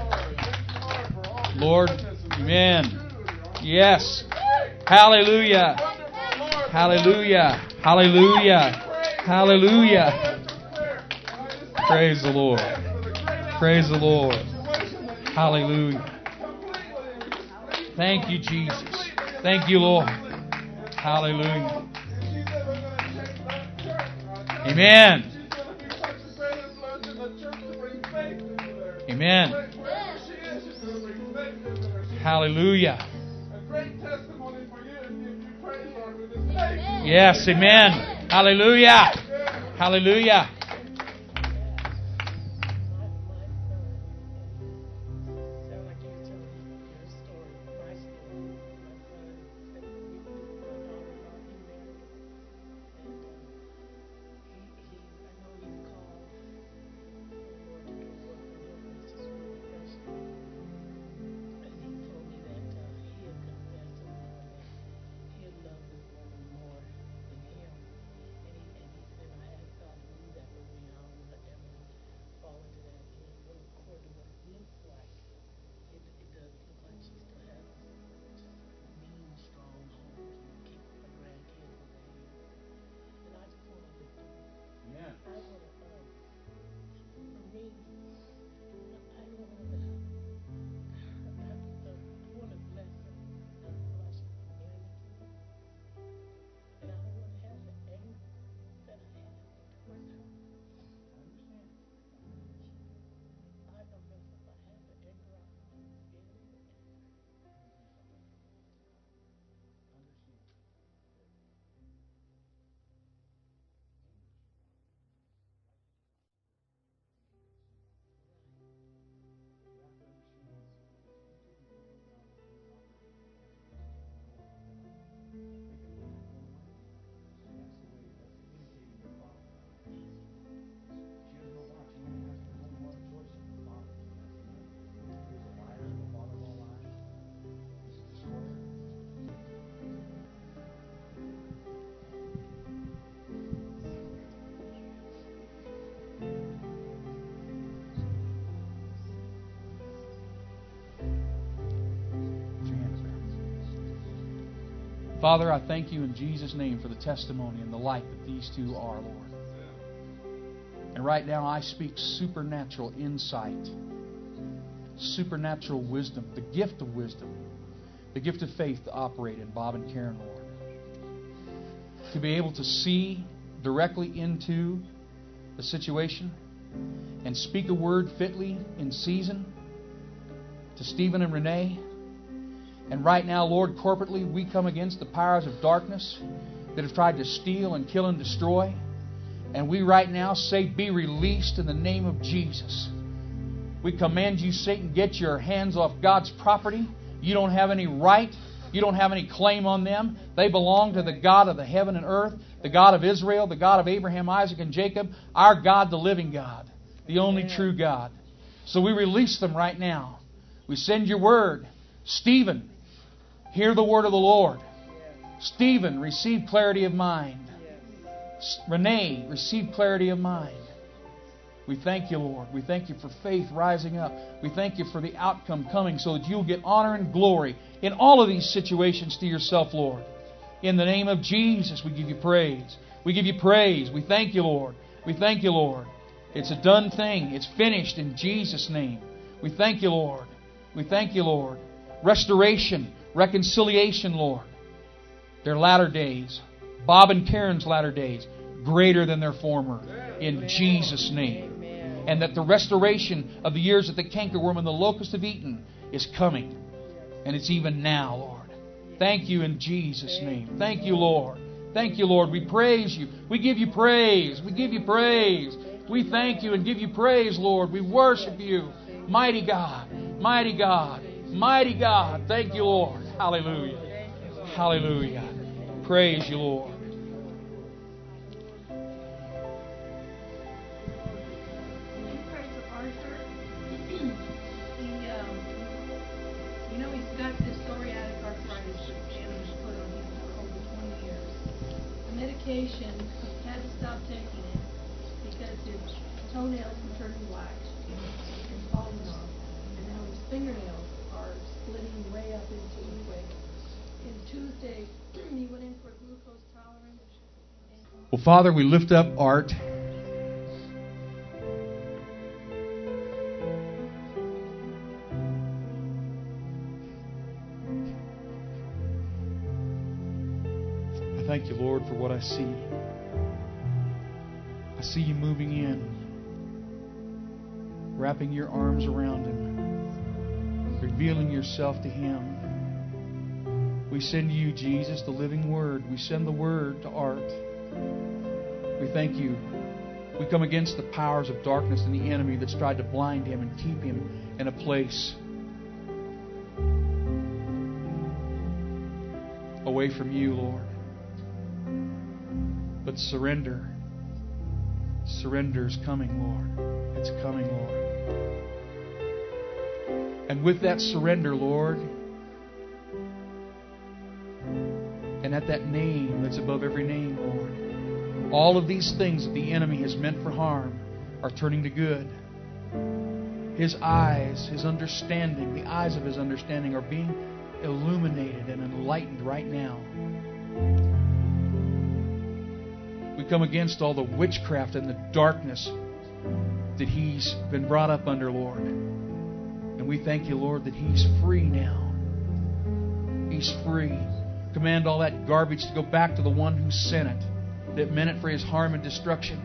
Lord, amen. Yes. Hallelujah. Hallelujah. Hallelujah. Hallelujah. Praise the Lord. Praise the Lord. Hallelujah. Thank you, Jesus. Thank you, Lord. Hallelujah. Amen. Amen. Hallelujah. Yes, amen. Hallelujah. Hallelujah. Father, I thank you in Jesus' name for the testimony and the light that these two are, Lord. And right now I speak supernatural insight, supernatural wisdom, the gift of wisdom, the gift of faith to operate in Bob and Karen, Lord. To be able to see directly into the situation and speak a word fitly in season to Stephen and Renee. And right now, Lord, corporately, we come against the powers of darkness that have tried to steal and kill and destroy. And we right now say, be released in the name of Jesus. We command you, Satan, get your hands off God's property. You don't have any right. You don't have any claim on them. They belong to the God of the heaven and earth, the God of Israel, the God of Abraham, Isaac, and Jacob, our God, the living God, the only true God. So we release them right now. We send your word. Stephen, hear the word of the Lord. Stephen, receive clarity of mind. Renee, receive clarity of mind. We thank you, Lord. We thank you for faith rising up. We thank you for the outcome coming so that you'll get honor and glory in all of these situations to yourself, Lord. In the name of Jesus, we give you praise. We give you praise. We thank you, Lord. We thank you, Lord. It's a done thing. It's finished in Jesus' name. We thank you, Lord. We thank you, Lord. Restoration, reconciliation, Lord. Their latter days, Bob and Karen's latter days, greater than their former. In Jesus' name. And that the restoration of the years that the cankerworm and the locust have eaten is coming. And it's even now, Lord. Thank you in Jesus' name. Thank you, Lord. Thank you, Lord. We praise you. We give you praise. We give you praise. We thank you and give you praise, Lord. We worship you. Mighty God. Mighty God. Mighty God. Thank you, Lord. Hallelujah. Hallelujah. Praise you, Lord. medication, had to stop taking it because his toenails were turning black and falling off. And now his fingernails are splitting way up into the quick. And Tuesday, he went in for glucose tolerance. Well, Father, we lift up Art. I thank you, Lord, for what I see. I see you moving in, wrapping your arms around him, revealing yourself to him. We send you, Jesus, the living Word. We send the Word to Art. We thank you. We come against the powers of darkness and the enemy that's tried to blind him and keep him in a place away from you, Lord. But surrender. Surrender is coming, Lord. It's coming, Lord. And with that surrender, Lord, and at that name that's above every name, Lord, all of these things that the enemy has meant for harm are turning to good. His eyes, his understanding, the eyes of his understanding are being illuminated and enlightened right now. We come against all the witchcraft and the darkness that he's been brought up under, Lord. And we thank you, Lord, that he's free now. He's free. Command all that garbage to go back to the one who sent it, that meant it for his harm and destruction.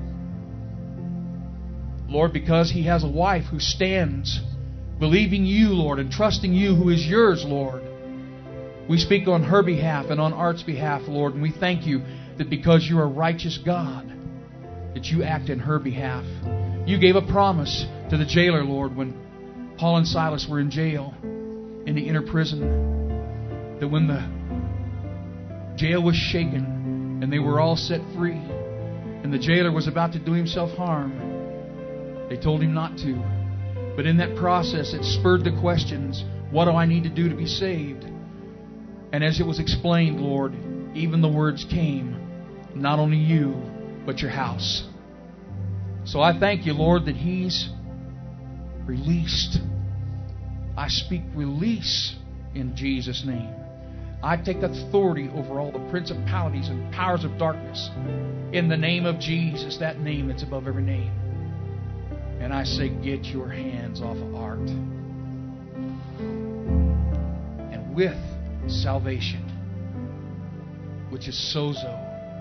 Lord, because he has a wife who stands believing you, Lord, and trusting you who is yours, Lord. We speak on her behalf and on Art's behalf, Lord, and we thank you that because you are a righteous God, that you act in her behalf. You gave a promise to the jailer, Lord, when Paul and Silas were in jail, in the inner prison, that when the jail was shaken and they were all set free, and the jailer was about to do himself harm, they told him not to. But in that process, it spurred the questions, what do I need to do to be saved? And as it was explained, Lord, even the words came, not only you, but your house. So I thank you, Lord, that he's released. I speak release in Jesus' name. I take authority over all the principalities and powers of darkness in the name of Jesus, that name that's above every name. And I say, get your hands off of Art. And with salvation, which is sozo,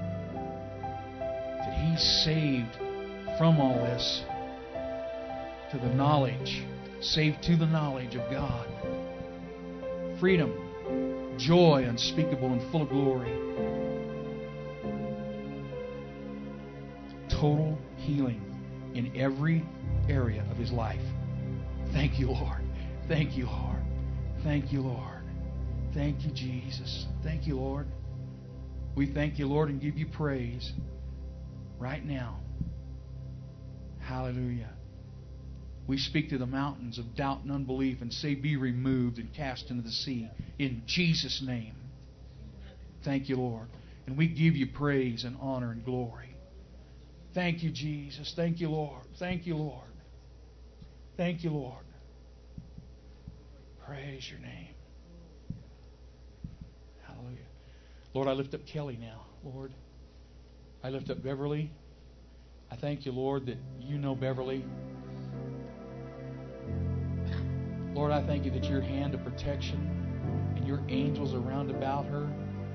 that he's saved from all this to the knowledge, saved to the knowledge of God. Freedom, joy unspeakable and full of glory. Total healing in every area of his life. Thank you, Lord. Thank you, Lord. Thank you, Lord. Thank you, Jesus. Thank you, Lord. We thank you, Lord, and give you praise right now. Hallelujah. We speak to the mountains of doubt and unbelief and say, be removed and cast into the sea in Jesus' name. Thank you, Lord. And we give you praise and honor and glory. Thank you, Jesus. Thank you, Lord. Thank you, Lord. Thank you, Lord. Praise your name. Hallelujah. Lord, I lift up Kelly now, Lord. I lift up Beverly. I thank you, Lord, that you know Beverly. Lord, I thank you that your hand of protection and your angels are round about her.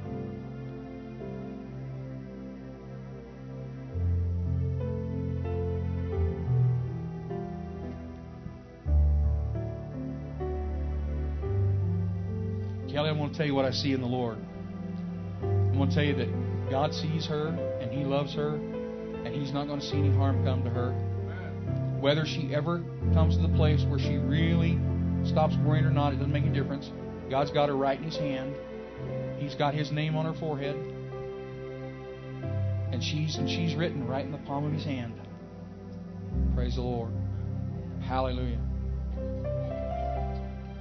Kelly, I'm going to tell you what I see in the Lord. I'm going to tell you that God sees her and He loves her and He's not going to see any harm come to her. Whether she ever comes to the place where she really stops worrying or not, it doesn't make any difference. God's got her right in His hand. He's got His name on her forehead. And she's and she's written right in the palm of His hand. Praise the Lord. Hallelujah.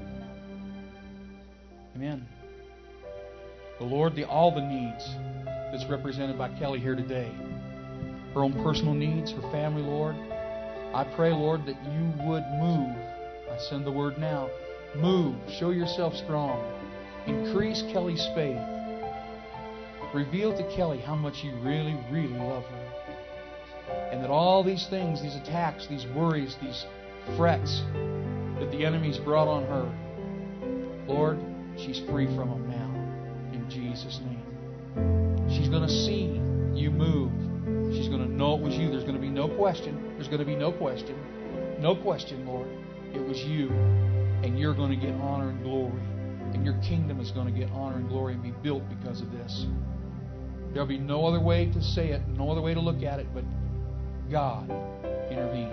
Amen. The Lord, the, all the needs that's represented by Kelly here today. Her own personal needs, her family, Lord. I pray, Lord, that you would move. I send the word now. Move. Show yourself strong. Increase Kelly's faith. Reveal to Kelly how much you really, really love her. And that all these things, these attacks, these worries, these frets that the enemy's brought on her, Lord, she's free from them now. In Jesus' name. She's going to see you move. She's going to know it was you. There's going to be no question. There's going to be no question. No question, Lord. It was you. And you're going to get honor and glory. And your kingdom is going to get honor and glory and be built because of this. There'll be no other way to say it, no other way to look at it, but God intervened.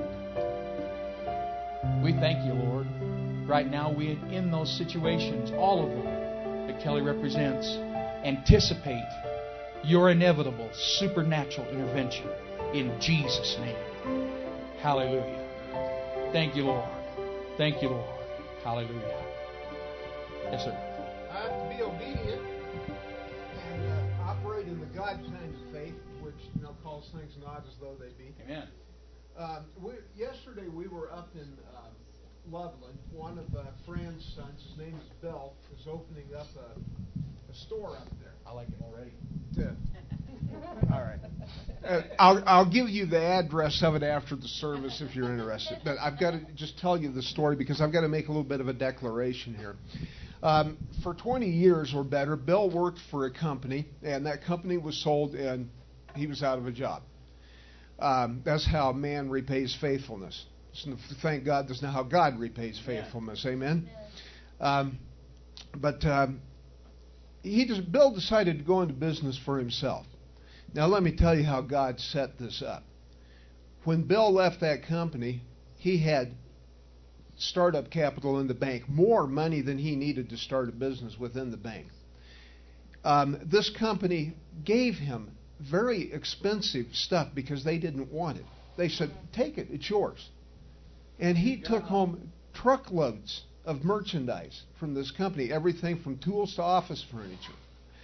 We thank you, Lord. Right now, we in those situations, all of them that Kelly represents, anticipate your inevitable supernatural intervention in Jesus' name. Hallelujah. Thank you, Lord. Thank you, Lord. Hallelujah. Yes, sir. I have to be obedient and uh, operate in the God kind of faith, which you know calls things not as though they be. Amen. Um, we, yesterday we were up in uh, Loveland. One of a friend's sons, his name is Bill, is opening up a, a store up there. I like it already. To, all right. Uh, I'll, I'll give you the address of it after the service if you're interested. But I've got to just tell you the story because I've got to make a little bit of a declaration here. Um, for twenty years or better, Bill worked for a company, and that company was sold, and he was out of a job. Um, that's how man repays faithfulness. So thank God that's not how God repays faithfulness. Amen? Um, but um, he just, Bill decided to go into business for himself. Now let me tell you how God set this up. When Bill left that company, he had startup capital in the bank, more money than he needed to start a business within the bank. Um, this company gave him very expensive stuff because they didn't want it. They said, take it, it's yours. And he took home truckloads of merchandise from this company, everything from tools to office furniture.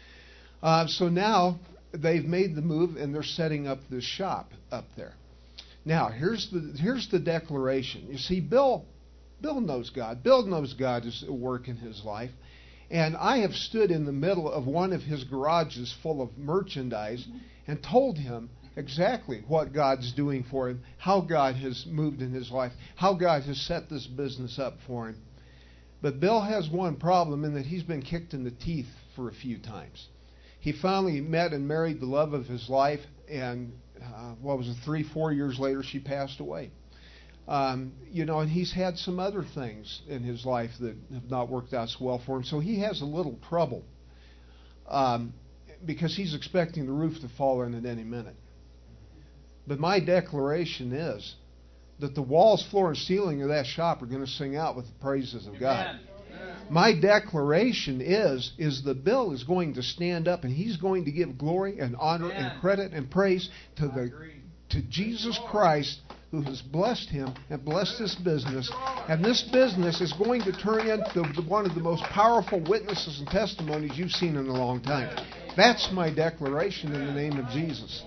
Uh, so now they've made the move and they're setting up this shop up there. Now, here's the here's the declaration. You see, Bill Bill knows God. Bill knows God is at work in his life. And I have stood in the middle of one of his garages full of merchandise and told him exactly what God's doing for him, how God has moved in his life, how God has set this business up for him. But Bill has one problem in that he's been kicked in the teeth for a few times. He finally met and married the love of his life, and uh, what was it, three, four years later, she passed away. Um, you know, and he's had some other things in his life that have not worked out so well for him. So he has a little trouble um, because he's expecting the roof to fall in at any minute. But my declaration is that the walls, floor, and ceiling of that shop are going to sing out with the praises of God. Amen. My declaration is, is that Bill is going to stand up and he's going to give glory and honor Amen. And credit and praise to the to Jesus Christ, who has blessed him and blessed this business. And this business is going to turn into one of the most powerful witnesses and testimonies you've seen in a long time. That's my declaration in the name of Jesus.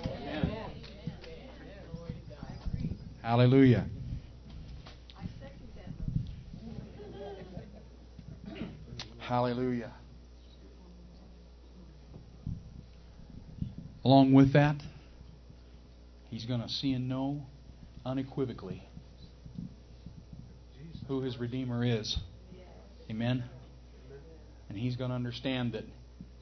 Hallelujah. Hallelujah. Along with that, he's going to see and know unequivocally who his Redeemer is. Amen. And he's going to understand that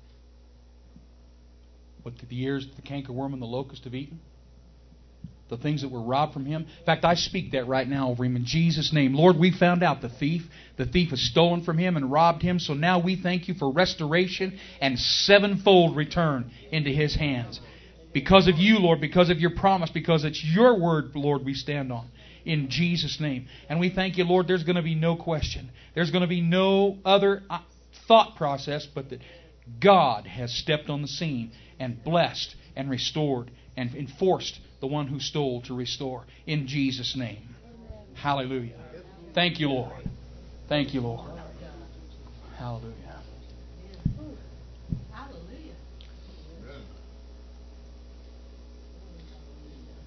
what the years the cankerworm and the locust have eaten, the things that were robbed from him. In fact, I speak that right now over him in Jesus' name. Lord, we found out the thief. The thief has stolen from him and robbed him. So now we thank you for restoration and sevenfold return into his hands. Because of you, Lord, because of your promise, because it's your word, Lord, we stand on. In Jesus' name. And we thank you, Lord, there's going to be no question. There's going to be no other thought process but that God has stepped on the scene and blessed and restored and enforced the one who stole to restore. In Jesus' name. Hallelujah. Thank you, Lord. Thank you, Lord. Hallelujah.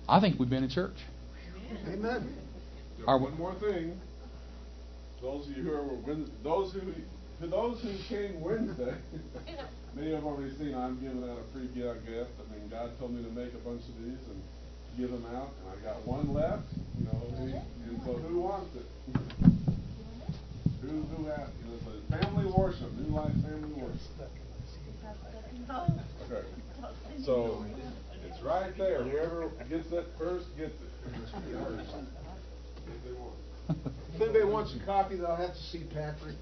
I think we've been in church. Amen. Just Are- one more thing. Those of you who are Wednesday, those who for those who came Wednesday, many have already seen I'm giving out a free gift. I mean, God told me to make a bunch of these and give them out, and I got one left. You know, and so who wants it? Who who has? You know, it's a family worship, New Life Family Worship. Okay. So it's right there. Whoever gets that first gets it. If they want. If anybody wants a copy, they'll have to see Patrick.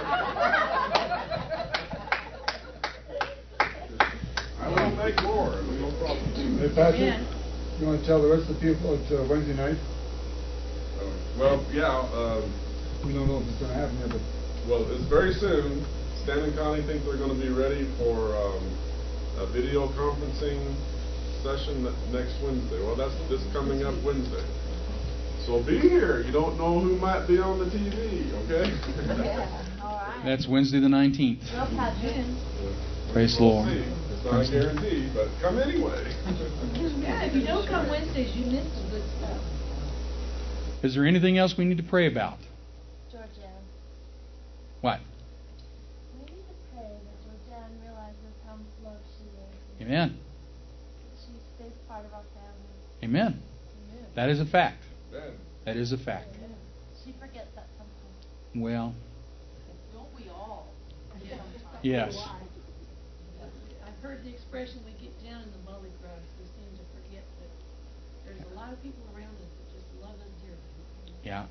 I will make more. No problem. Hey, Patrick, Amen. you want to tell the rest of the people it's uh, Wednesday night? Uh, well, yeah. Um, We don't know if it's going to happen yet, but well, it's very soon. Stan and Connie think they're going to be ready for um, a video conferencing session that- next Wednesday. Well, that's this coming up Wednesday. So be here. You don't know who might be on the T V, okay? All right. That's Wednesday the nineteenth. Well, Patrick. Praise the We'll Lord. see. It's not a guarantee, but come anyway. Yeah, if you don't come Wednesdays, you miss some good stuff. Is there anything else we need to pray about? Georgianne. What? We need to pray that Georgianne realizes how loved she is. Amen. She stays part of our family. Amen. That is a fact. Ben. That is a fact. She forgets that sometimes. Well, Don't we all? yes. I've heard the expression, we get down in the molly grass, we seem to forget that there's a lot of people around us that just love us dearly. Yeah.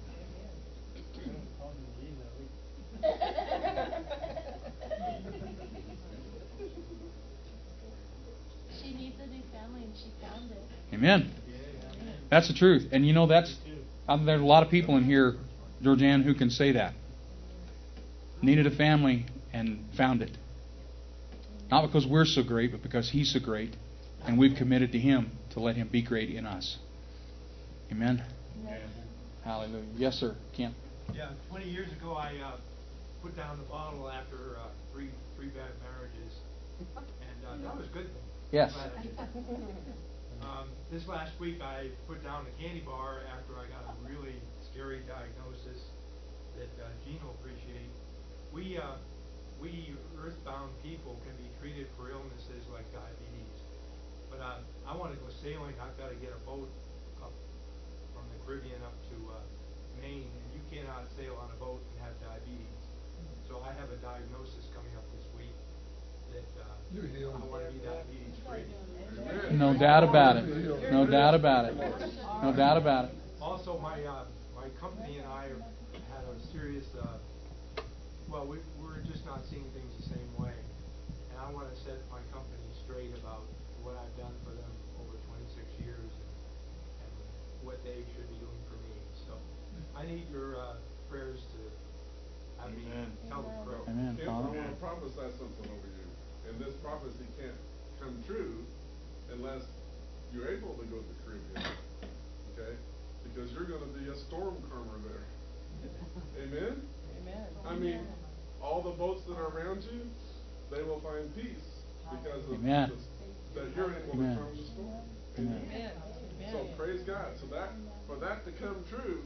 She needs a new family and she found it. Amen. That's the truth. And you know, that's, um, there's a lot of people in here, Georgianne, who can say that. Needed a family and found it. Not because we're so great, but because He's so great. And we've committed to Him to let Him be great in us. Amen. Hallelujah. Yes, sir. Kent. Yeah, twenty years ago I uh, put down the bottle after uh, three three bad marriages, and uh, that was good. Yes. Glad I did that. Um, this last week I put down the candy bar after I got a really scary diagnosis that uh, Gene will appreciate. We uh, we earthbound people can be treated for illnesses like diabetes, but uh, I want to go sailing. I've got to get a boat up from the Caribbean up to uh, Maine, and you cannot sail on a boat and have diabetes. So I have a diagnosis coming up this week that uh, I want to be diabetes free. No doubt about it. No doubt about it. No doubt about it. Also, my uh, my company and I have had a serious. Uh, well, we, we're just not seeing things the same way, and I want to set my company straight about what I've done for them over twenty-six years and, and what they should be doing for me. So, I need your uh, prayers to have me tell the crow. Amen. If I Father. want to prophesy something over you, and this prophecy can't come true unless you're able to go to the Caribbean, okay? Because you're going to be a storm calmer there. Amen? Amen. I mean, all the boats that are around you, they will find peace because of Amen. this, that you're able Amen. to calm the storm. Amen. Amen. So praise God. So that for that to come true,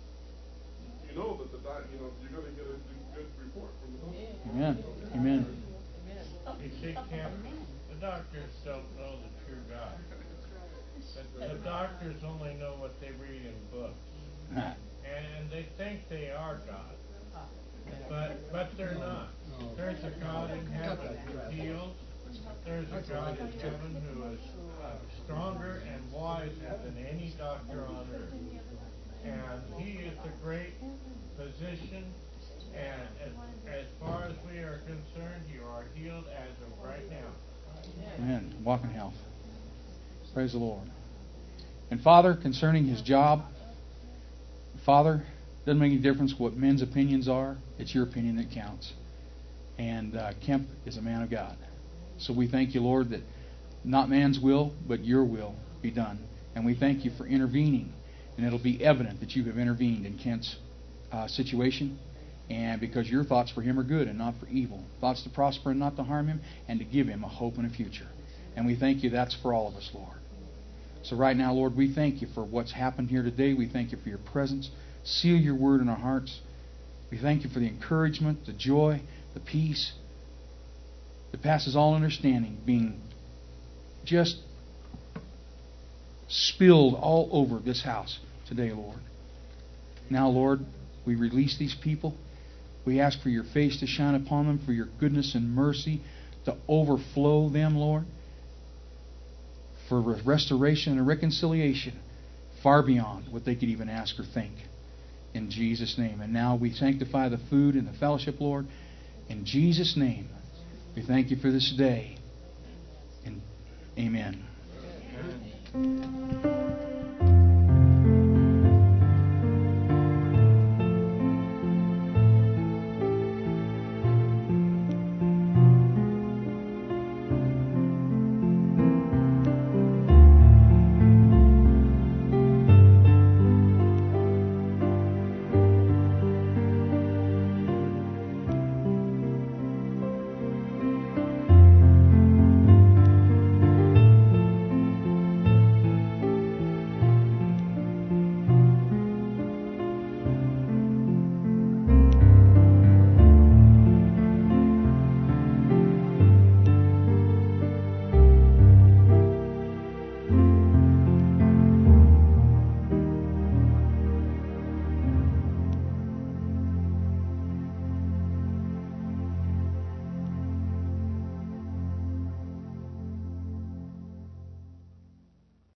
you know that the doc, you know you're going to get a good report from the doctor. Amen. Amen. You see, Kim, the doctors don't know the true God. But the doctors only know what they read in books. And they think they are God. But but they're not. There's a God in heaven who heals. There's a God in heaven who is uh, stronger and wiser than any doctor on earth. And He is a great physician. And as, as far as we are concerned, you are healed as of right now. Amen. Walk in health. Praise the Lord. And Father, concerning his job, Father, doesn't make any difference what men's opinions are. It's your opinion that counts. And uh, Kemp is a man of God. So we thank you, Lord, that not man's will, but your will be done. And we thank you for intervening. And it'll be evident that you have intervened in Kent's uh, situation. And because your thoughts for him are good and not for evil. Thoughts to prosper and not to harm him, and to give him a hope and a future. And we thank you that's for all of us, Lord. So right now, Lord, we thank you for what's happened here today. We thank you for your presence. Seal your word in our hearts. We thank you for the encouragement, the joy, the peace that passes all understanding being just spilled all over this house today, Lord. Now, Lord, we release these people. We ask for your face to shine upon them, for your goodness and mercy to overflow them, Lord, for restoration and reconciliation far beyond what they could even ask or think. In Jesus' name. And now we sanctify the food and the fellowship, Lord. In Jesus' name, we thank you for this day. And amen. Amen.